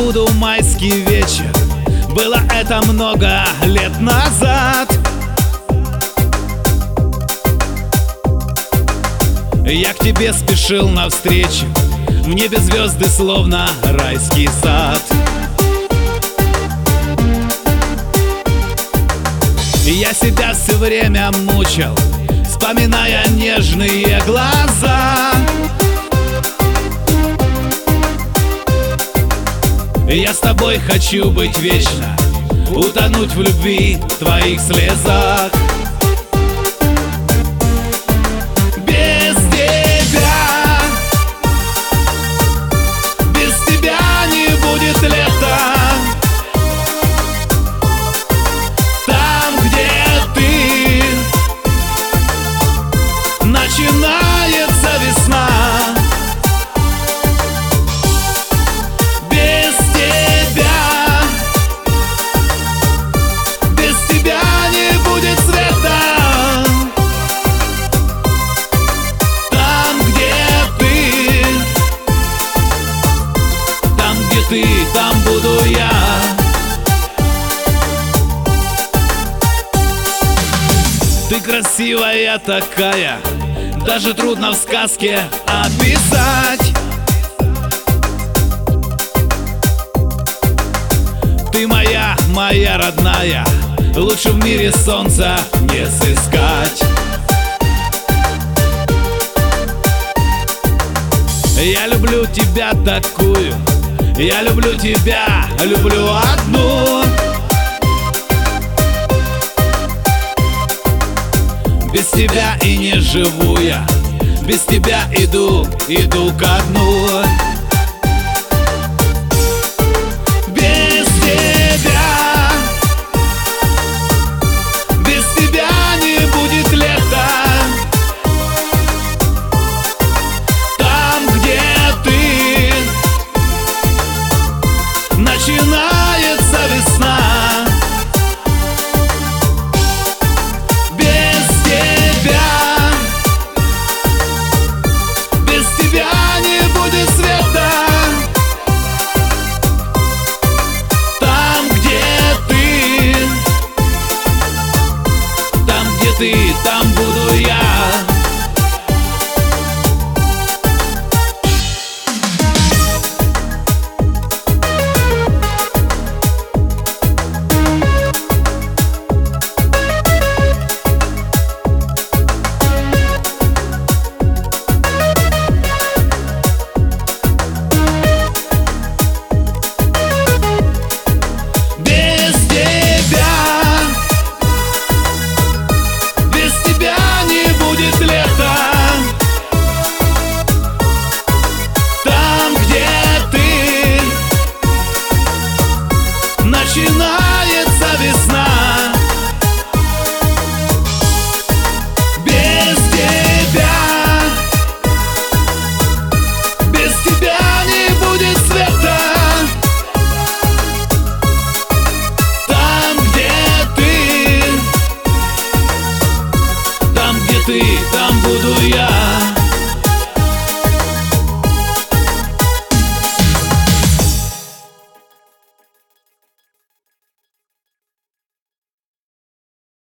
забуду майский вечер. Было это много лет назад. Я к тебе спешил навстречу, в небе звезды словно райский сад. Я себя все время мучил, вспоминая нежные глаза. Я с тобой хочу быть вечно, утонуть в любви, в твоих слезах. Без тебя не будет лета. Там, где ты, начинается весна. Ты, там буду я. Ты красивая такая, даже трудно в сказке описать. Ты моя, моя родная, лучше в мире солнца не сыскать. Я люблю тебя такую, я люблю тебя, люблю одну. Без тебя и не живу я, без тебя иду ко дну. Без тебя не будет лета. Начинается весна. Без тебя не будет света. Там, где ты, там буду я. Начинай